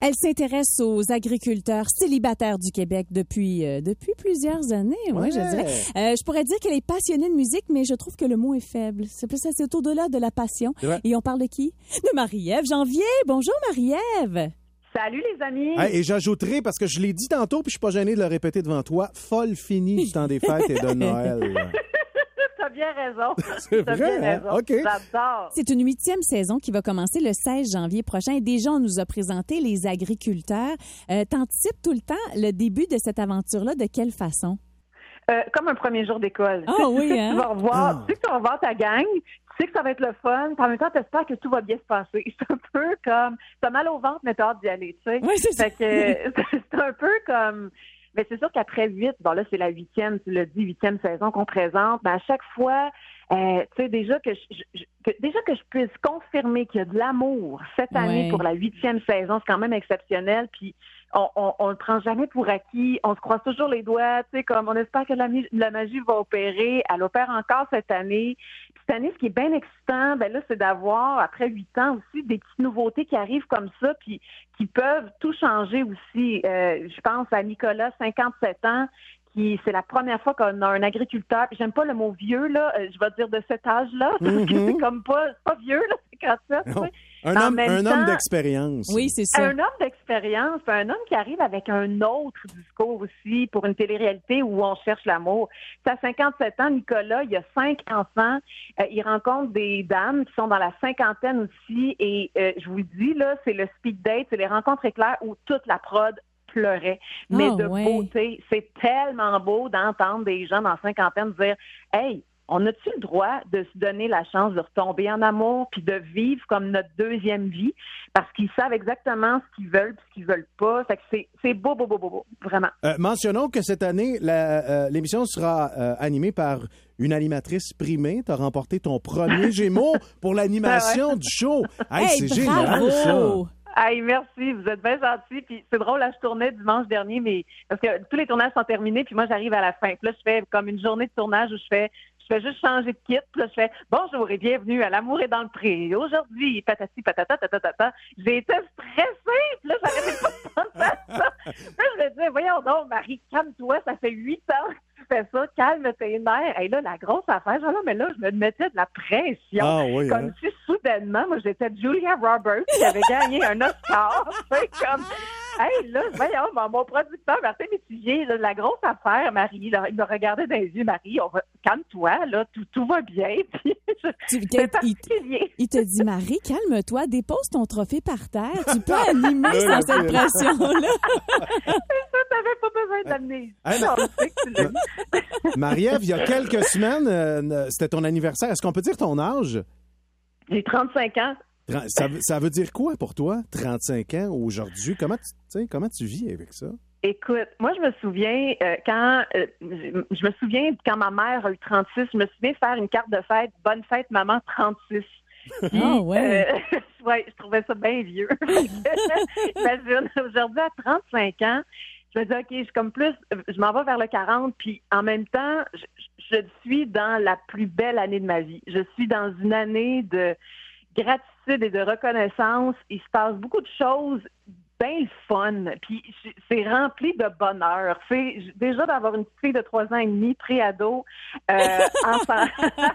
Elle s'intéresse aux agriculteurs célibataires du Québec depuis plusieurs années, ouais, je dirais. Je pourrais dire qu'elle est passionnée de musique, mais je trouve que le mot est faible. C'est au-delà de la passion. Et on parle de qui? De Marie-Ève Janvier. Bonjour, Marie-Ève. Salut les amis! Et j'ajouterai, parce que je l'ai dit tantôt, puis je suis pas gêné de le répéter devant toi, folle finie du temps des fêtes et de Noël. T'as bien raison. C'est vrai, hein? OK. J'adore. C'est une 8e saison qui va commencer le 16 janvier prochain. Et déjà, on nous a présenté les agriculteurs. T'anticipes tout le temps le début de cette aventure-là. De quelle façon? Comme un premier jour d'école. Ah oui, hein? Tu sais que tu vas revoir ta gang, tu sais que ça va être le fun, puis en même temps, tu espères que tout va bien se passer. C'est un peu comme... T'as mal au ventre, mais t'as hâte d'y aller, tu sais. Oui, c'est ça. Fait que c'est un peu comme... Mais c'est sûr qu'après 8, bon là, c'est la 8e, tu l'as dit, 8e saison qu'on présente, mais à chaque fois, tu sais, déjà que je puisse confirmer qu'il y a de l'amour cette année pour la 8e saison, c'est quand même exceptionnel, puis on le prend jamais pour acquis, on se croise toujours les doigts, tu sais, comme on espère que la magie va opérer, elle opère encore cette année. Puis cette année, ce qui est bien excitant, ben là, c'est d'avoir, après 8 ans aussi, des petites nouveautés qui arrivent comme ça, puis qui peuvent tout changer aussi. Je pense à Nicolas, 57 ans, c'est la première fois qu'on a un agriculteur, puis j'aime pas le mot vieux, là, je vais dire de cet âge-là, parce que c'est comme c'est pas vieux, là, c'est 47, tu sais. Un homme d'expérience. Oui, c'est ça. Un homme d'expérience, un homme qui arrive avec un autre discours aussi pour une télé-réalité où on cherche l'amour. C'est à 57 ans, Nicolas, il a 5 enfants. Il rencontre des dames qui sont dans la cinquantaine aussi. Et je vous le dis, là, c'est le speed date, c'est les rencontres éclairs où toute la prod pleurait. Mais de beauté, c'est tellement beau d'entendre des gens dans la cinquantaine dire « Hey, on a-tu le droit de se donner la chance de retomber en amour puis de vivre comme notre deuxième vie? » Parce qu'ils savent exactement ce qu'ils veulent puis ce qu'ils veulent pas. Fait que c'est beau, vraiment. Mentionnons que cette année, l'émission sera animée par une animatrice primée. Tu as remporté ton premier Gémeaux pour l'animation du show. Hey, c'est génial, ça! Hey, merci, vous êtes bien gentils. Puis c'est drôle, là, je tournais dimanche dernier, mais parce que tous les tournages sont terminés, puis moi, j'arrive à la fin. Puis là, je fais comme une journée de tournage où je fais juste changer de kit. Puis là, je fais « Bonjour et bienvenue à L'amour est dans le pré. Aujourd'hui, patati patata tatata. » J'ai été stressée. Puis là, j'arrêtais pas de penser à ça. Là, je me disais « Voyons donc, Marie, calme-toi. Ça fait 8 ans que tu fais ça. Calme tes nerfs. » Et là, la grosse affaire, genre, mais là, je me mettais de la pression. Ah, oui, comme si soudainement, moi, j'étais Julia Roberts qui avait gagné un Oscar. C'est comme... Hey, là, voyons, mon producteur, Martin Métivier, là, la grosse affaire, Marie, là, il me regardait dans les yeux, Marie, calme-toi, là, tout va bien. Puis, c'est particulier. Il te dit, Marie, calme-toi, dépose ton trophée par terre, tu peux animer sans cette pression-là. C'est ça, t'avais pas besoin d'amener. Marie-Ève, il y a quelques semaines, c'était ton anniversaire. Est-ce qu'on peut dire ton âge? J'ai 35 ans. Ça veut dire quoi pour toi, 35 ans aujourd'hui? Comment tu vis avec ça? Écoute, moi, je me souviens quand ma mère a eu 36, je me souviens faire une carte de fête, « Bonne fête, maman, 36 ». Ouais, je trouvais ça bien vieux. Imagine, aujourd'hui, à 35 ans, je me dis, OK, je m'en vais vers le 40, puis en même temps, je suis dans la plus belle année de ma vie. Je suis dans une année de gratitude et de reconnaissance. Il se passe beaucoup de choses bien le fun, puis c'est rempli de bonheur. C'est déjà d'avoir une petite fille de 3 ans et demi, pré-ado, en santé.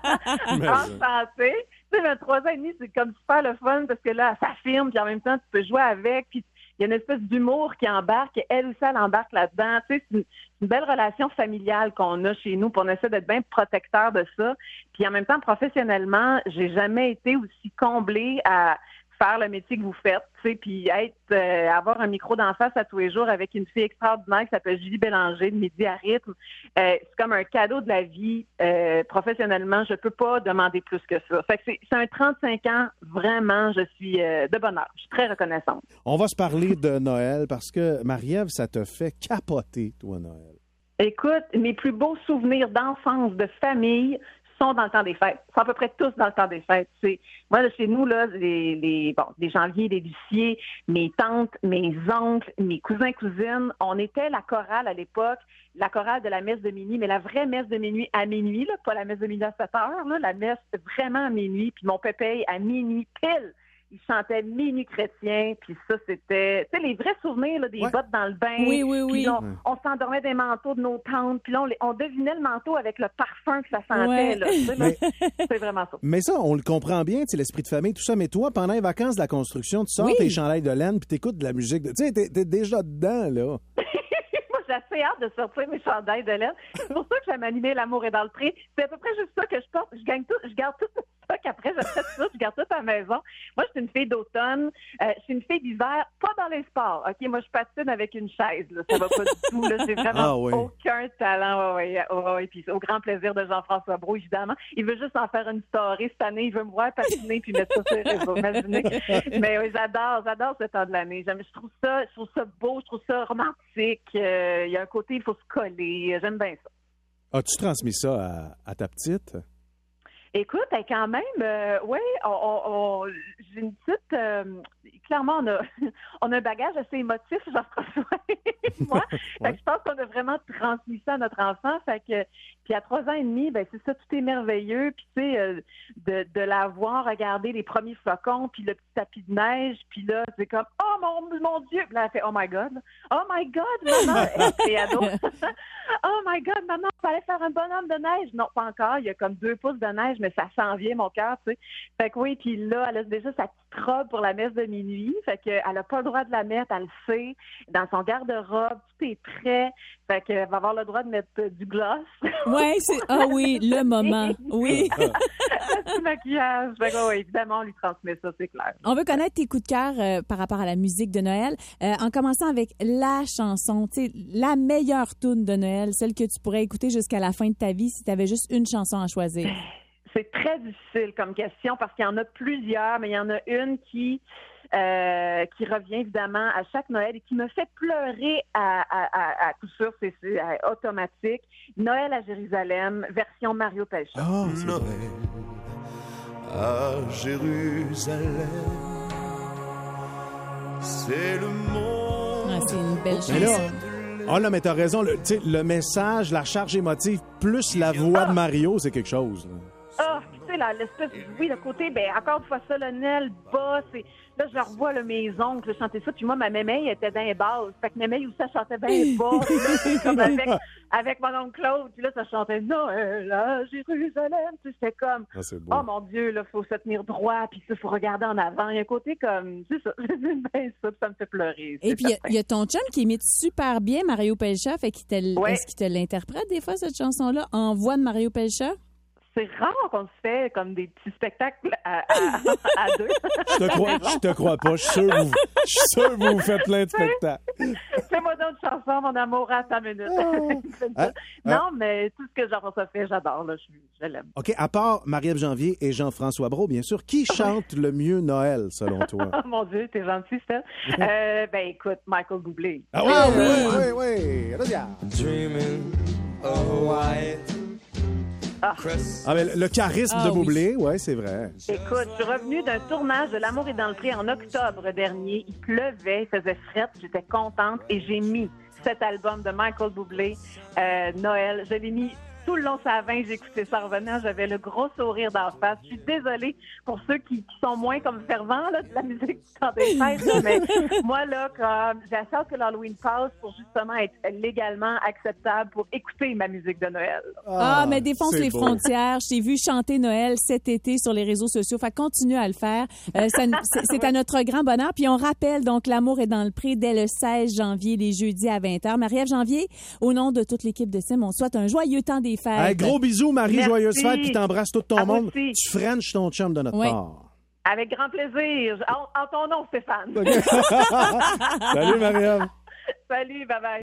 Tu sais, 3 ans et demi, c'est comme super le fun parce que là, elle s'affirme, puis en même temps, tu peux jouer avec, puis il y a une espèce d'humour qui embarque, et elle aussi, elle embarque là-dedans. Tu sais, c'est une belle relation familiale qu'on a chez nous, puis on essaie d'être bien protecteur de ça. Puis en même temps, professionnellement, j'ai jamais été aussi comblée à faire le métier que vous faites, tu sais, puis avoir un micro d'en face à tous les jours avec une fille extraordinaire qui s'appelle Julie Bélanger de Midi à rythme, c'est comme un cadeau de la vie. Professionnellement, je peux pas demander plus que ça. Fait que c'est un 35 ans, vraiment, je suis de bonheur. Je suis très reconnaissante. On va se parler de Noël parce que, Marie-Ève, ça te fait capoter, toi, Noël. Écoute, mes plus beaux souvenirs d'enfance, de famille, sont dans le temps des fêtes. Ils sont à peu près tous dans le temps des fêtes. Moi, chez nous, là, les janvier, les Luciers, mes tantes, mes oncles, mes cousins, cousines, on était la chorale à l'époque, la chorale de la messe de minuit, mais la vraie messe de minuit à minuit, là, pas la messe de minuit à 7 heures, là, la messe vraiment à minuit, puis mon pépé à minuit pile. il chantait Minuit chrétien, puis ça, c'était, tu sais, les vrais souvenirs, là, des bottes dans le bain. Oui. Puis on s'endormait des manteaux de nos tantes, puis là, on devinait le manteau avec le parfum que ça sentait, là. Tu sais, là, c'est vraiment ça. Mais ça, on le comprend bien, tu sais, l'esprit de famille, tout ça. Mais toi, pendant les vacances de la construction, tu sors tes chandails de laine, puis t'écoutes de la musique. Tu sais, t'es déjà dedans, là. J'ai assez hâte de sortir mes chandails de laine. C'est pour ça que j'aime animer L'amour est dans le pré. C'est à peu près juste ça que je porte. Je garde tout ça qu'après, j'achète ça, je garde tout à la maison. Moi, je suis une fille d'automne. Je suis une fille d'hiver, pas dans les sports. OK, moi, je patine avec une chaise. Là. Ça va pas du tout. Là. J'ai vraiment aucun talent. Oui. Puis au grand plaisir de Jean-François Brault, évidemment. Il veut juste en faire une story cette année. Il veut me voir patiner puis mettre ça sur les réseaux. Imaginez. Mais oui, j'adore ce temps de l'année. Je trouve ça beau, je trouve ça romantique. Il y a un côté, il faut se coller. J'aime bien ça. As-tu transmis ça à ta petite? Écoute, quand même, oui, j'ai une petite... clairement, on a un bagage assez émotif, Jean-François et moi. Fait que je pense qu'on a vraiment transmis ça à notre enfant. Fait que, puis à 3 ans et demi, ben c'est ça, tout est merveilleux. Puis tu sais, de la voir regarder les premiers flocons, puis le petit tapis de neige, puis là, c'est comme « Oh mon Dieu! » Puis là, elle fait « Oh my God! »« Oh my God, maman! » Et ado. « Oh my God, maman, il fallait faire un bonhomme de neige! » Non, pas encore. Il y a comme 2 pouces de neige, mais ça s'en vient, mon cœur, tu sais. Fait que oui, puis là, elle a déjà sa petite robe pour la messe de minuit. Fait qu'elle n'a pas le droit de la mettre, elle le sait. Dans son garde-robe, tout est prêt. Fait qu'elle va avoir le droit de mettre du gloss. Oui, oui, le moment. Oui. Du maquillage. Fait que, oui, évidemment, on lui transmet ça, c'est clair. On veut connaître tes coups de cœur par rapport à la musique de Noël. En commençant avec la chanson, tu sais, la meilleure toune de Noël, celle que tu pourrais écouter jusqu'à la fin de ta vie si tu avais juste une chanson à choisir. C'est très difficile comme question parce qu'il y en a plusieurs, mais il y en a une qui revient évidemment à chaque Noël et qui me fait pleurer à coup sûr, c'est automatique. Noël à Jérusalem, version Mario Pelcha. Oh, Noël à Jérusalem, c'est le monde. C'est une belle chanson. Oh là, mais t'as raison, le message, la charge émotive, plus la voix de Mario, c'est quelque chose. Tu sais, l'espèce, oui, le côté, encore une fois, solennel, bas, là, je revois mes oncles chanter ça, puis moi, ma mémé était dans les basses, fait que mémé aussi, ça chantait bien bas, comme avec mon oncle Claude, puis là, ça chantait Noël à Jérusalem, tu sais, c'était comme, oh mon Dieu, là, faut se tenir droit, puis ça, faut regarder en avant, il y a un côté comme, c'est ça, j'aime bien ça, puis ça me fait pleurer. Et puis, il y a ton chum qui imite super bien Mario Pelcha, fait est-ce qu'il te l'interprète des fois, cette chanson-là, en voix de Mario Pelcha? C'est rare qu'on se fait comme des petits spectacles à deux. Je te crois pas. Je suis sûr que vous faites plein de spectacles. Fais-moi d'autres chansons, mon amour, à 5 minutes. Non, mais tout ce que Jean-François fait, j'adore. Là, je l'aime. OK, à part Marie-Ève Janvier et Jean-François Brault, bien sûr, qui chante le mieux Noël, selon toi? Oh mon Dieu, t'es gentil, Steph. Écoute, Michael Bublé. Ah oui. Regarde. Dreaming of white. Mais le charisme de Bublé, oui, c'est vrai. Écoute, je suis revenue d'un tournage de L'amour est dans le pré en octobre dernier. Il pleuvait, il faisait fret, j'étais contente et j'ai mis cet album de Michael Bublé, Noël. Je l'ai mis tout le long ça va, j'ai écouté ça en revenant, j'avais le gros sourire d'en face. Je suis désolée pour ceux qui sont moins comme fervents là, de la musique du temps des fêtes, mais moi là, comme j'ai hâte que l'Halloween passe pour justement être légalement acceptable pour écouter ma musique de Noël. Mais défonce les frontières. Je t'ai vu chanter Noël cet été sur les réseaux sociaux. Fait continue à le faire. C'est à notre grand bonheur. Puis on rappelle donc L'amour est dans le pré dès le 16 janvier, les jeudis à 20h. Marie-Ève Janvier, au nom de toute l'équipe de Sim, on souhaite un joyeux temps des fêtes. Hey, gros bisous, Marie, joyeuse fête, puis t'embrasses tout ton monde. Aussi. Tu frenches ton chum de notre part. Avec grand plaisir. En ton nom, Stéphane. Salut, Marie-Ève. Salut, bye-bye.